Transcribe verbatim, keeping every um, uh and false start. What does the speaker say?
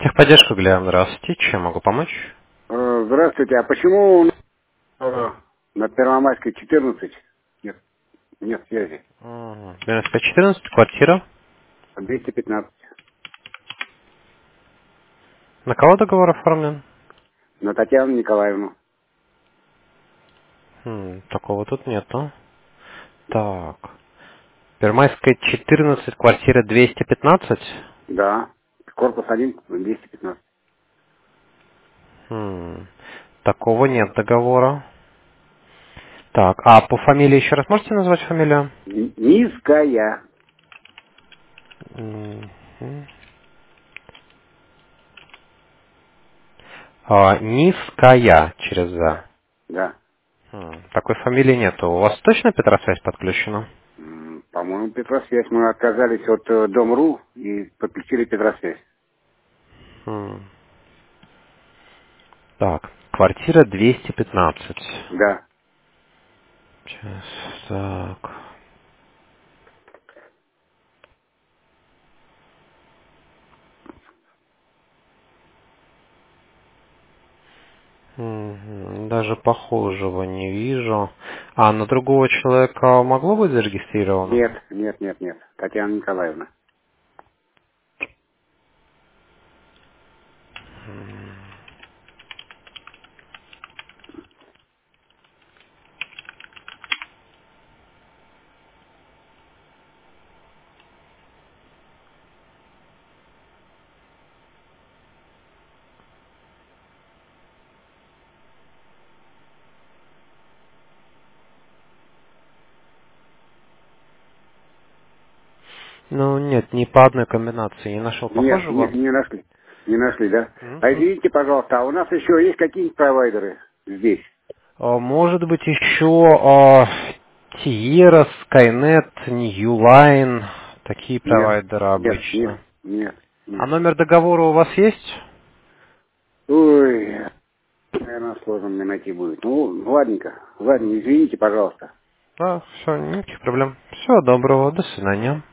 Техподдержка, Глеб, здравствуйте. Чем могу помочь? Э, Здравствуйте. А почему э, на Первомайской четырнадцать нет, нет связи? Мгм. девяносто пять четырнадцать, квартира. двести пятнадцать. На кого договор оформлен? На Татьяну Николаевну. М, такого тут нету. Так. Первомайская четырнадцать, квартира двести пятнадцать. Да. Корпус один, двести пятнадцать. М, такого нет договора. Так, а по фамилии еще раз можете назвать фамилию? Н- Низкая. Мгм. А, Низкая через Да. «за». Да. М, такой фамилии нету. У вас точно Петросвязь подключена? М, По-моему, Петросвязь. Мы отказались от э, Дом.ру и подключили Петросвязь. М, так, квартира двести пятнадцать. Да. Сейчас, так. Мгм, даже похожего не вижу. А на другого человека могло быть зарегистрировано? Нет, нет, нет, нет. Татьяна Николаевна. Ну, нет, ни по одной комбинации не нашел Нет, не, похожего. не нашли. Не нашли, да? А Мгм. извините, пожалуйста, а у нас еще есть какие-нибудь провайдеры здесь? А, может быть, еще а, Tierra, Skynet, Newline, такие Нет, провайдеры нет, нет, обычно. нет, А нет. номер договора у вас есть? Ой, наверное, сложно мне найти будет. Ну, ладненько. Ладно, извините, пожалуйста. Да, все, никаких проблем. Всего доброго, до свидания.